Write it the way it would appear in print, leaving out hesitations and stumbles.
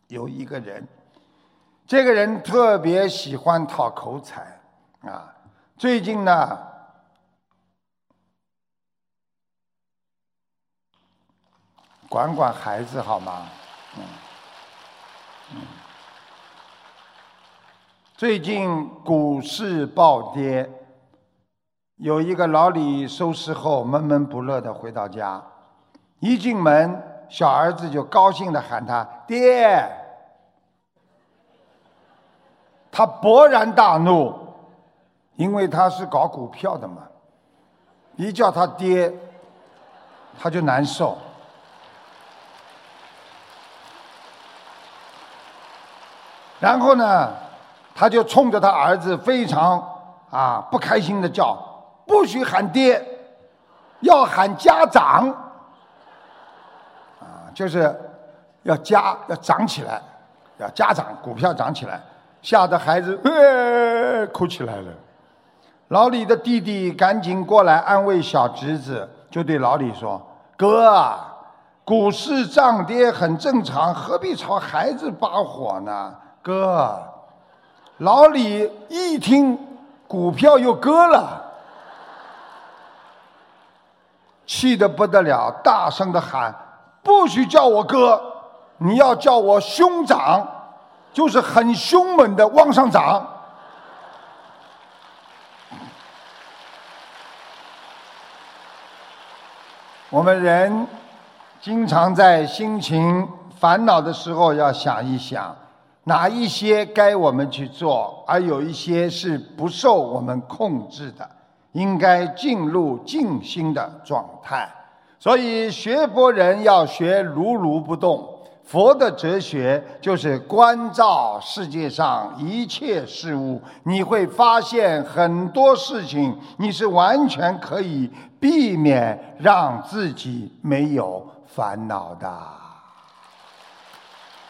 有一个人，这个人特别喜欢讨口彩啊。最近呢，管管孩子好吗？最近股市暴跌，有一个老李收市后闷闷不乐地回到家，一进门，小儿子就高兴地喊他爹。他勃然大怒，因为他是搞股票的嘛，一叫他爹，他就难受。然后呢，他就冲着他儿子非常不开心的叫：不许喊爹，要喊家长。就是要涨起来，要家长，股票涨起来，吓得孩子哭起来了。老李的弟弟赶紧过来安慰小侄子，就对老李说：哥啊，股市涨跌很正常，何必朝孩子发火呢？哥，老李一听股票又割了，气得不得了，大声地喊：不许叫我哥，你要叫我兄长，就是很凶猛的往上涨。我们人经常在心情烦恼的时候要想一想，哪一些该我们去做，而有一些是不受我们控制的，应该进入静心的状态。所以学佛人要学如如不动。佛的哲学就是关照世界上一切事物，你会发现很多事情你是完全可以避免让自己没有烦恼的。